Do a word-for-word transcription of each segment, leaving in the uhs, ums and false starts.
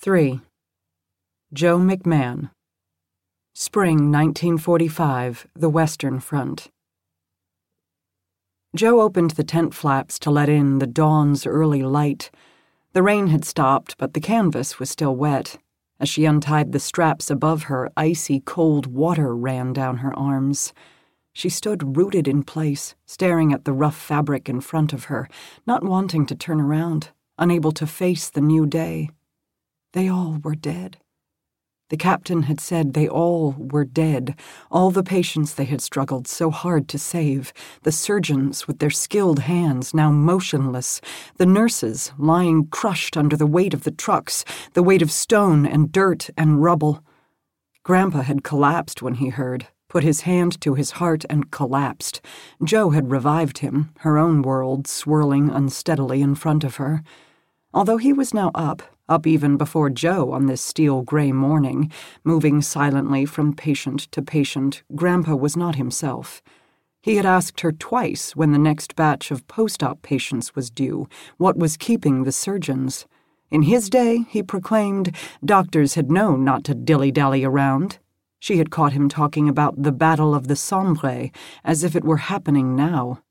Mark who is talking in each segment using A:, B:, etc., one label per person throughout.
A: three. Joe McMahon. Spring nineteen forty-five, the Western Front. Joe opened the tent flaps to let in the dawn's early light. The rain had stopped, but the canvas was still wet. As she untied the straps above her, icy cold water ran down her arms. She stood rooted in place, staring at the rough fabric in front of her, not wanting to turn around, unable to face the new day. They all were dead. The captain had said they all were dead, all the patients they had struggled so hard to save, the surgeons with their skilled hands now motionless, the nurses lying crushed under the weight of the trucks, the weight of stone and dirt and rubble. Grandpa had collapsed when he heard, put his hand to his heart and collapsed. Joe had revived him, her own world swirling unsteadily in front of her. Although he was now up, up even before Joe on this steel-gray morning, moving silently from patient to patient, Grandpa was not himself. He had asked her twice when the next batch of post-op patients was due, what was keeping the surgeons. In his day, he proclaimed, doctors had known not to dilly-dally around. She had caught him talking about the Battle of the Sambre, as if it were happening now.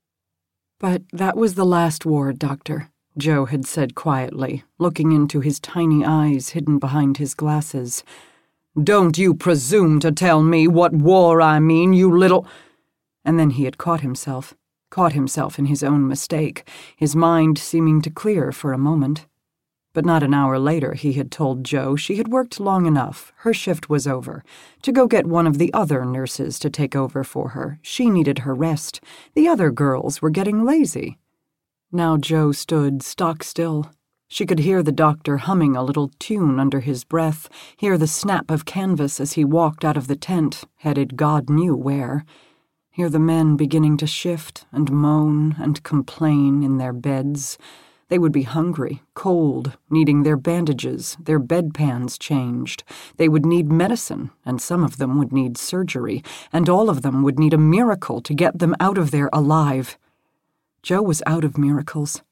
A: But that was the last war, Doctor, Joe had said quietly, looking into his tiny eyes hidden behind his glasses. "Don't you presume to tell me what war I mean, you little—" And then he had caught himself, caught himself in his own mistake, his mind seeming to clear for a moment. But not an hour later he had told Joe she had worked long enough, her shift was over, to go get one of the other nurses to take over for her. She needed her rest. The other girls were getting lazy. Now Joe stood stock still. She could hear the doctor humming a little tune under his breath, hear the snap of canvas as he walked out of the tent, headed God knew where. Hear the men beginning to shift and moan and complain in their beds. They would be hungry, cold, needing their bandages, their bedpans changed. They would need medicine, and some of them would need surgery, and all of them would need a miracle to get them out of there alive. Joe was out of miracles.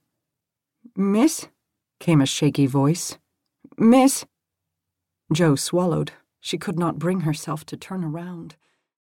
A: "Miss?" came a shaky voice. "Miss?" Joe swallowed. She could not bring herself to turn around.